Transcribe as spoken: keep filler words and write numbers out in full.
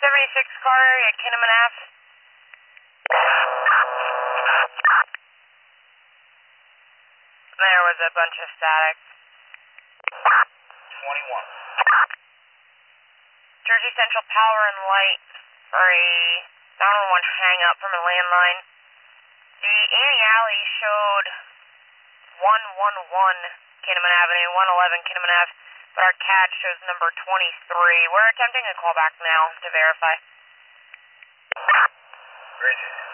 seventy-six car area, Kinnaman Ave. There was a bunch of static. twenty-one. Jersey Central Power and Light for a nine one one hang up from a landline. The Annie Alley showed one one one Kinnaman Avenue, one eleven Kinnaman Ave, but our C A D shows number twenty-three. We're attempting a callback now to verify. Great.